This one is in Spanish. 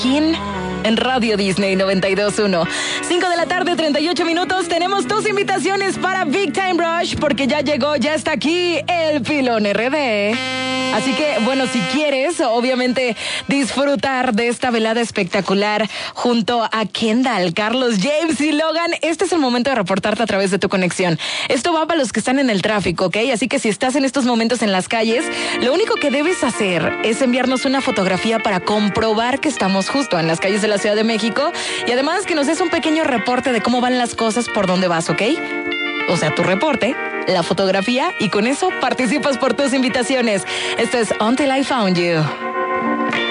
King en Radio Disney 92.1. 5 de la tarde, 38 minutos. Tenemos 2 invitaciones para Big Time Rush porque ya llegó, ya está aquí el Pilón RD. Así que, bueno, si quieres, obviamente, disfrutar de esta velada espectacular junto a Kendall, Carlos, James y Logan, este es el momento de reportarte a través de tu conexión. Esto va para los que están en el tráfico, ¿ok? Así que si estás en estos momentos en las calles, lo único que debes hacer es enviarnos una fotografía para comprobar que estamos justo en las calles de la Ciudad de México y además que nos des un pequeño reporte de cómo van las cosas por dónde vas, ¿ok? O sea, tu reporte, la fotografía y con eso participas por tus invitaciones. Esto es Until I Found You.